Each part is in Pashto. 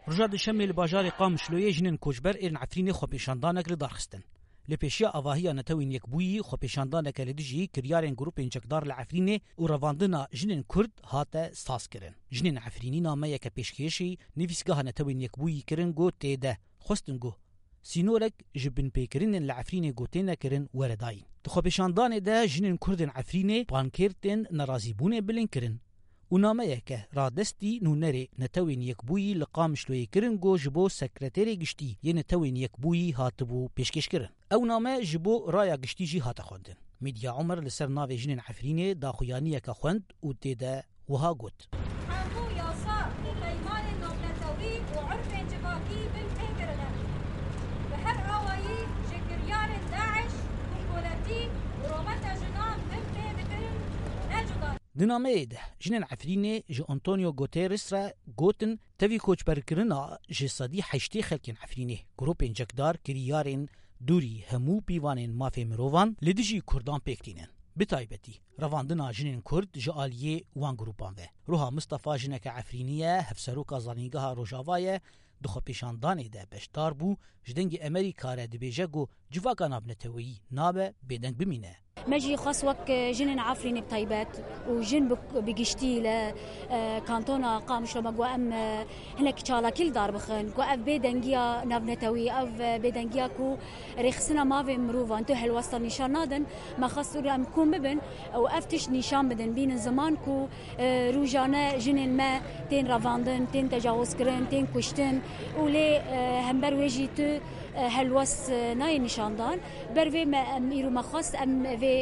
رجاد شمی لباجار قامشلوی جنین کوچبر این عفرین خوپیشاندانک لدارخستن. لپیشیا آواهیا نتوین یک بویی خوپیشاندانک لدیجی کریارن گروپ انجکدار لعفرین و رواندنا جنین کرد هات ساز کرن. جنین عفرینی نامه یک پیشکشی نویسگاه نتوین یک بویی کرن گو تیده خستن گو. سینورک جبن پیکرین لعفرین گوتین کرن ورداین. خوپیشاندان ده جنین کردن عفرین پانکرتن نرازی بونه بلین کرن. و نامه که را دستی نونری نتوین یک بویی لقامشلوی کرن گو جبو سکرتری گشتی یه نتوین یک بویی هاتبو پیشکش کرن. او نامه جبو رایا گشتی جی هات خوندن. میدیا عمر لسر ناوی جنین عفرینه داخویانی که خوند و تیده وها گوت. همو یاسا پیمان نوبلتوی و عرف انجباکی بالتنگرغن. به هر آوایی جکریار داعش و کولتی و رومت جنان بالتنگرن نجدان. دنامه ده جنین عفرینه جه انطونیو گوتیرس را گوتن تاوی کوچبرکرنا جه صدی حشتی خلکین عفرینه گروپ انجکدار کریارین دوری همو پیوانین مافی مروان لدیجی کردان پیکتینن. بتایبتی رواندنا جنین کرد جه آلیه وان گروپان ده. روها مصطفى جنک عفرینیه هفسروکا زانیگاه روژاوایه دخو پیشاندانه ده بشتار بو جدنگ امریکا را دبیجه گو جواکا نابنتوی نابه بیدنگ بمینه. مجي خاص وك جنن عفرين بطيبات وجن بقشتي ل كانتونا قامش لما جو ام هناك شالا كل دار بخن جو اف بيدنجيا نبنتوي اف بيدنجيا كو رخصنا ما في مروفان تو هالوسط نشان نادن ما خاص ام كون ببن او افتش نشان بدن بين زمان كو روجانا جنن ما تين رافاندن تين تجاوز كرن تين كشتن ولي همبر وجي تو هالوس ناي نشاندان بروي ما اميرو ما خاص ام في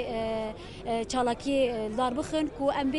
چالاکی دار بخن کو ام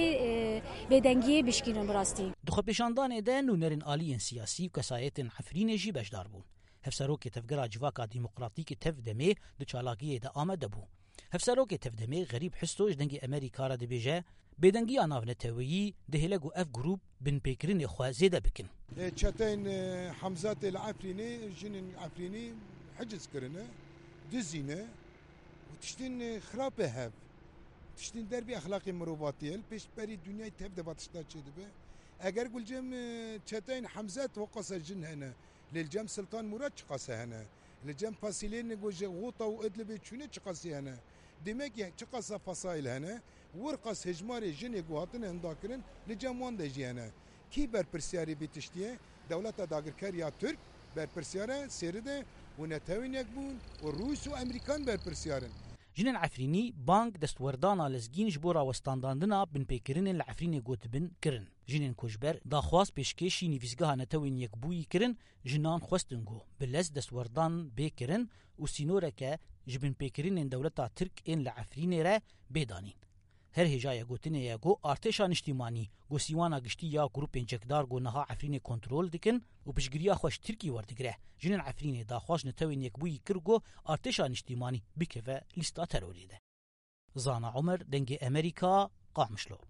به دنگی بشکینن براستی. دخو پیشاندان ده نونرین آلیین سیاسی و کسایت عفرین جی بشدار بون. هفسروک تفگرا جواکا دیمقراطیک تفدمه دو چالاکی ده آمده بو. هفسروک تفدمه غریب حسوش دنگی امریکا را دبیجه بدنگی آناو نتویی دهلگو اف گروپ بن پیکرین خوازیده بکن. چتین حمزات العفرینی جنین عفرینی حجز کرنه دزینه وتشتين خرابة هاب تشتين دربي أخلاقي مروباتيل بيش بري دنيا تبدأ باتشتات شدبه أجر قل جم تشتين حمزات وقصة جن هنا للجم سلطان مراد قصة هنا للجم فاصلين نقول غوطة وإدلبي شنو قصة هنا دماغ قصة فصائل هنا ورقص هجماري جن يقواتن هنداكرن للجم وان دجي هنا كي بر برسياري بتشتيه دولة داغر كاريا ترك بر برسيارة سيرده ونتاوين يكبون والروس وأمريكان بر برسيارن. جنین عفرینی بانک دستوردانا لزگین جبورا وستانداندنا بن پیکرین العفرینی گوت بن کرن. جنین کوچبر داخواست پیشکشی نویسگاه نتوین یک بویی کرن جنان خواستنگو بلز دستوردان بی کرن و سینوره که جبن پیکرین دولتا ترک این لعفرینی را بیدانین. هر هجای گوتنه یا گو ارتشان اجتماعی گو سیوانا گشتی یا گروپ انجکدار گو نها عفرین کنترل دکن و پشگیریا خوش ترکی وردگره جنین عفرین داخواش نتوین یک بوی کرگو ارتشان اجتماعی بکوه لیستا تروری ده. زانا عمر دنگ امریکا قامشلو.